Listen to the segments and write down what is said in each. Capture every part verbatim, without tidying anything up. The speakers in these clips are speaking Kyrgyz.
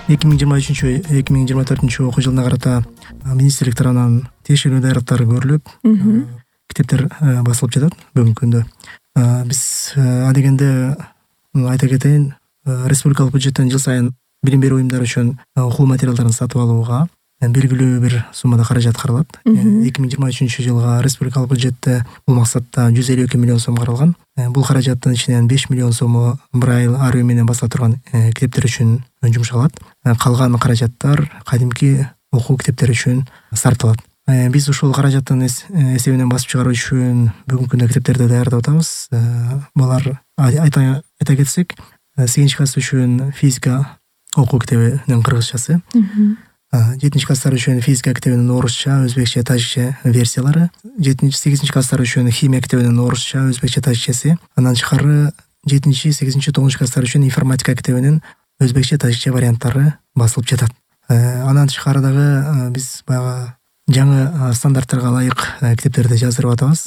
эки миң жыйырма үчүнчү эки миң жыйырма төртүнчү окуу жылына карата министрлик тарабынан тиешелүү даярдыктар көрүлүп китептер басылып жатат бүгүнкү күндө. Биз адегенде айта кетейин, республикалык бюджеттен жыл сайын билим берүү уюмдары үчүн окуу материалдарын сатып алууга белгилүү бир суммада каражат каралат. эки миң жыйырма үчүнчү жылга республикалык бюджетте бул максатта жүз элүү эки миллион сом каралган. Бул каражаттын ичинен беш миллион сому Braille ары менен басыла турган китептер үчүн жумшалат. Калган каражаттар кадимки окуу китептери үчүн сарпталат. Биз ушул каражаттын эсебинен басып чыгаруу үчүн бүгүнкү күндө китептерди даярдап атабыз. Булар айта айта кетсек, сегизинчи класс үчүн физика окуу китебинин кыргызчасы, жетинчи класстар үчүн физика китебинин орусча, өзбекче, тажикче версиялары, жетинчи сегизинчи класстар үчүн химия китебинин орусча, өзбекче, тажикчеси, андан тышкары жетинчи сегизинчи тогузунчу класстар үчүн информатика китебинин өзбекче, тажикче варианттары басылып жатат. Андан тышкары дагы биз баягы жаңы стандарттарга ылайык китептерди жаздырып атабыз.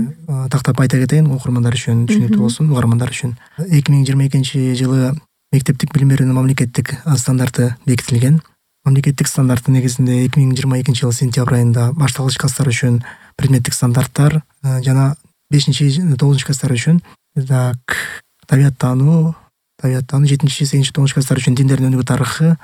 Тактап айта кетейин, окурмандар үчүн түшүнүктүү болсун, угармандар үчүн. эки миң жыйырма экинчи жылы мектептик билим берүүнүн мамлекеттик стандарты бекитилген. Мамлекеттик стандарттын негизинде эки миң жыйырма экинчи жылы сентябрь айында башталгыч класстар үчүн предметтик стандарттар жана бешинчи тогузунчу класстар үчүн так табияттануу, табияттануу, жетинчи сегизинчи тогузунчу класстар үчүн диндердин өнүгүү тарыхы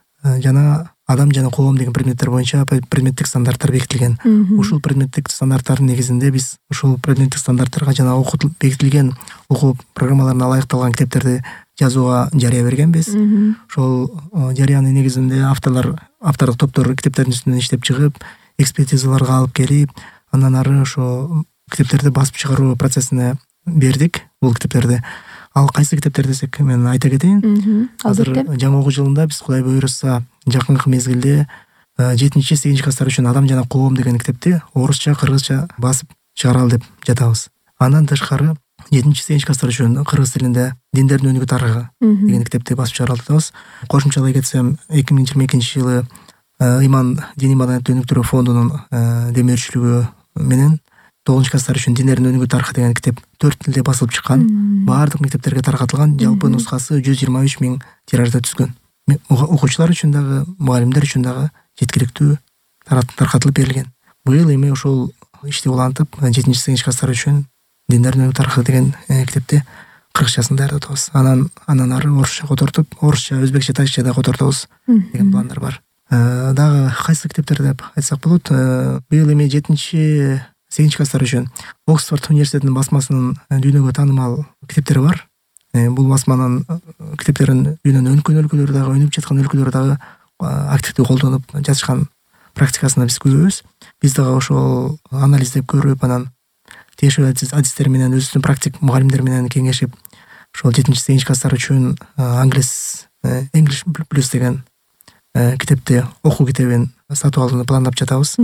жана адам жана коом деген предметтер боюнча предметтик стандарттар бекитилген. Ушул предметтик стандарттардын негизинде биз ушул предметтик стандарттарга жана окутул бекитилген окуу программаларына ылайыкталган китептерди жазууга жарыя бергенбиз. Ошол жарыянын негизинде авторлор, автордук топтор китептердин үстүнөн иштеп чыгып, экспертизаларга алып келип, андан ары ошо китептерди басып чыгаруу процессине бердик. Бул китептерди ал кайсы китептер десек, мен айта кетейин. Азыр жаңы окуу жылында биз Кудай буйруса жакынкы мезгилде жетинчи сегизинчи класстар үчүн адам жана коом деген китепти орусча, кыргызча басып чыгаралы деп жатабыз. Андан тышкары жетинчи сегизинчи класстар үчүн кыргыз тилинде диндердин өнүгүү тарыхы деген китепти басып чыгаралы деп атабыз. Кошумчалай кетсем, эки миң жыйырма экинчи жылы Иман диний маданиятты өнүктүрүү фондунун демеушчүлүгү менен тогузунчу класстар үчүн диндердин өнүгүү тарыхы деген китеп төрт тилде басылып чыккан. Баардык мектептерге таркатылган. Жалпы нускасы жүз жыйырма үч миң тиражда түзгөн. Окуучулар үчүн дагы, мугалимдер үчүн дагы жеткиликтүү таркатылып берилген. Быйыл эми ошол ишти улантып, жетинчи сегизинчи класстар үчүн диндердин өнүгүү тарыхы деген китепти кыргызчасын даярдап атабыз. Анан андан ары орусча котортуп, орусча, өзбекче, тажикче да котортобуз деген пландар бар. Дагы кайсы китептер деп айтсак болот. Быйыл эми жетинчи сегизинчи класстар үчүн Оксфорд университетинин басмасынын дүйнөгө таанымал китептери бар. Бул басманын китептерин дүйнөнүн өнүккөн өлкөлөрү дагы, өнүгүп жаткан өлкөлөрү дагы активдүү колдонуп жазышкан практикасына биз күбөбүз. Биз дагы ошол анализдеп көрүп, анан тиешелүү адистер менен, өзүбүздүн практик мугалимдер менен кеңешип, ошол жетинчи сегизинчи класстар үчүн англис English Plus деген китепти, окуу китебин сатып алууну пландап жатабыз.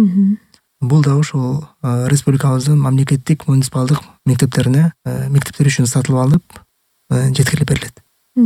Бул да ошол республикабыздын мамлекеттик муниципалдык мектептерине, мектептер үчүн сатылып алынып, жеткирилип берилет.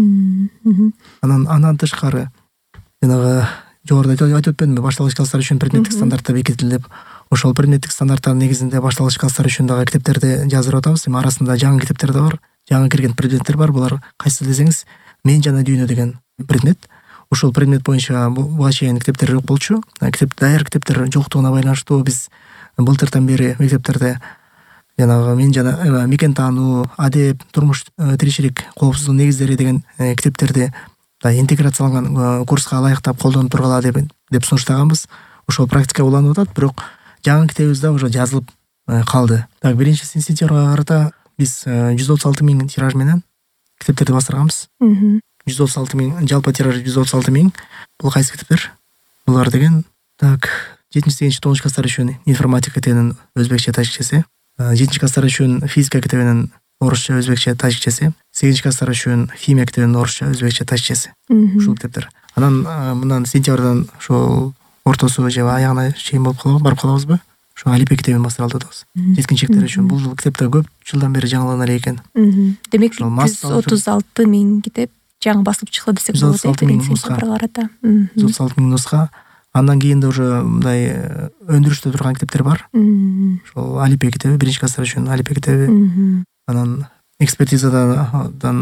Анан андан тышкары жанагы жогоруда айтып өтпөдүмбү, башталгыч класстар үчүн предметтик стандарттар бекитилип, ошол предметтик стандарттардын негизинде башталгыч класстар үчүн дагы китептерди жаздырып атабыз. Эми арасында жаңы китептер да бар, жаңы кирген предметтер бар. Булар кайсы десеңиз, мен жана дүйнө деген предмет. Ошол предмет боюнча буга чейин китептер жок болчу. Китеп даяр китептер жоктугуна байланыштуу биз былтырдан бери мектептерде жанагы мен жана мекен таануу, адеп, турмуш, тиричилик, коопсуздук негиздери деген китептерди интеграцияланган курска ылайыктап колдонуп тургала деп деп сунуштаганбыз. Ошол практика уланып атат, бирок жаңы китебибиз да уже жазылып калды. Так, биринчи сентябрга карата биз жүз отуз алты миң тираж менен китептерди бастырганбыз. жүз отуз алты миң, жалпы тираж жүз отуз алты миң. Бул кайсы китептер? Булар деген, так, жетинчи сегизинчи тогузунчу класстар үчүн информатика китебинин өзбекче, тажикчеси, жетинчи класстар үчүн физика китебинин орусча, өзбекче, тажикчеси, сегизинчи класстар үчүн химия китебинин орусча, өзбекче, тажикчеси. Ушул китептер. Анан мындан сентябрдан ошол ортосу же аягына чейин болуп калабы, барып калабызбы? Ошо алипе китебин бастыра алдыбыз. Жеткинчектер үчүн бул жыл китептер көп жылдан бери жаңылана эле экен. Демек жүз отуз алты миң китеп жаңы басылып чыкты десек болот. жүз отуз алты миң нуска. жүз отуз алты миң нуска. Андан кийин да уже мындай өндүрүштө турган китептер бар. Ошол алипе китеби, биринчи класстар үчүн алипе китеби. Анан экспертизадан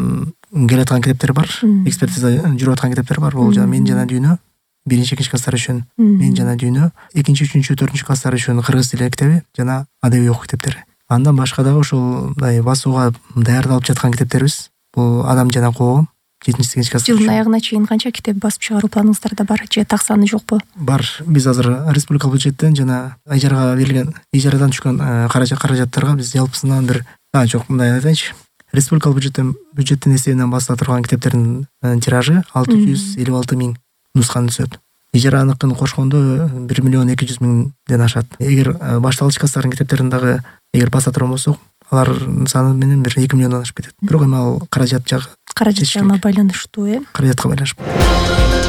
келаткан китептер бар, экспертиза жүрүп аткан китептер бар. Бул жана Мен жана дүйнө биринчи экинчи класстар үчүн Мен жана дүйнө, экинчи үчүнчү төртүнчү класстар үчүн кыргыз тили китеби жана адабий окуу китептери. Андан башка дагы ушул мындай басууга даярдалып жаткан китептерибиз бул Адам жана Коом жетинчи сегизинчи класстар. Жылдын аягына чейин канча китеп басып чыгаруу планыңыздарда бар же так саны жокпу? Бар. Биз азыр республикалык бюджеттен жана ижарага берилген, ижарадан түшкөн каражат каражаттарга биз жалпысынан бир а жок мындай айтайынчы. Республикалык бюджеттен бюджеттин эсебинен басыла турган китептердин тиражы алты жүз элүү алты миң нусканы түзөт. Ижараныкын кошкондо бир миллион эки жүз миңден ашат. Эгер башталгыч класстардын китептерин дагы эгер баса турган болсок, алар саны менен бир эки миллиондон ашып кетет. Бирок эми ал каражат жагы каражат жагына байланыштуу, э? Каражатка байланыштуу.